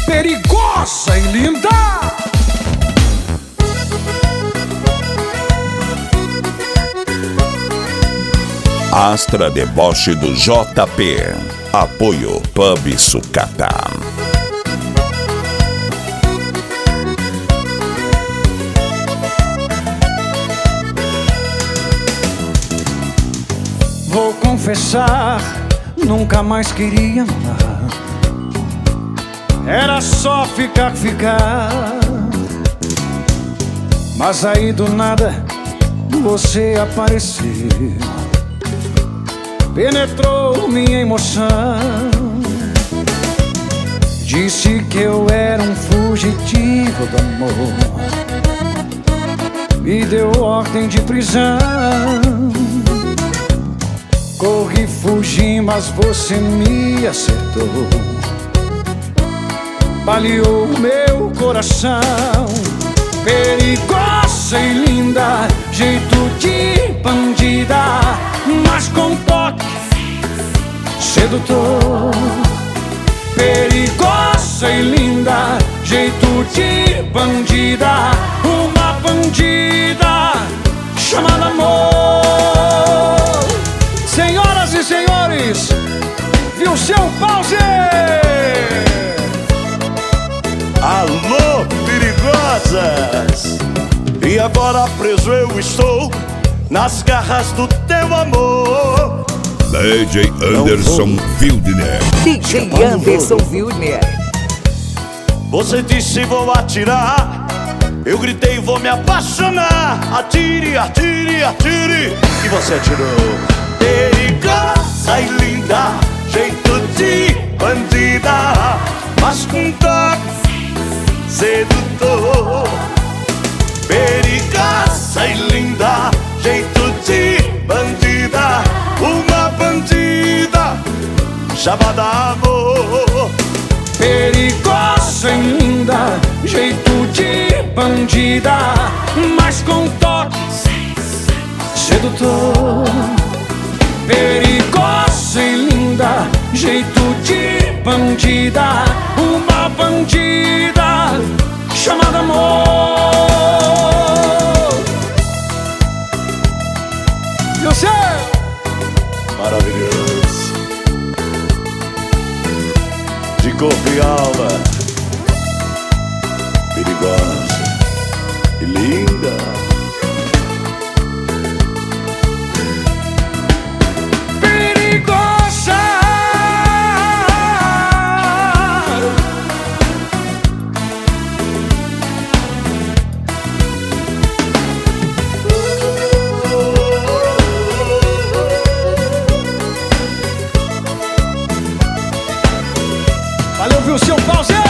perigosa e linda. Astra Deboche do JP. Apoio Pub Sucata. Vou confessar, nunca mais queria amar. Era só ficar. Mas aí do nada você apareceu, penetrou minha emoção. Disse que eu era um fugitivo do amor, me deu ordem de prisão. Corri, fugi, mas você me acertou, baleou meu coração. Perigosa e linda, jeito de bandida, mas com toque sedutor. Perigosa e linda, jeito de bandida, uma bandida chamada amor. Senhoras e senhores, viu seu pause? Alô, perigosas! E agora preso eu estou nas garras do teu amor. DJ Anderson Wildner. DJ Anderson Wildner. Você disse vou atirar, eu gritei vou me apaixonar. Atire, atire, atire, e você atirou. Perigosa e linda, jeito de bandida, mas com toque sedutor. Perigosa e linda, jeito de bandida, uma bandida chamada amor. Perigosa e linda, jeito de bandida, mas com toque sedutor. Perigosa e linda, jeito de bandida, uma bandida chamada amor. E você? Maravilhoso, de corpo e alma, perigosa e linda. Valeu, viu seu pause?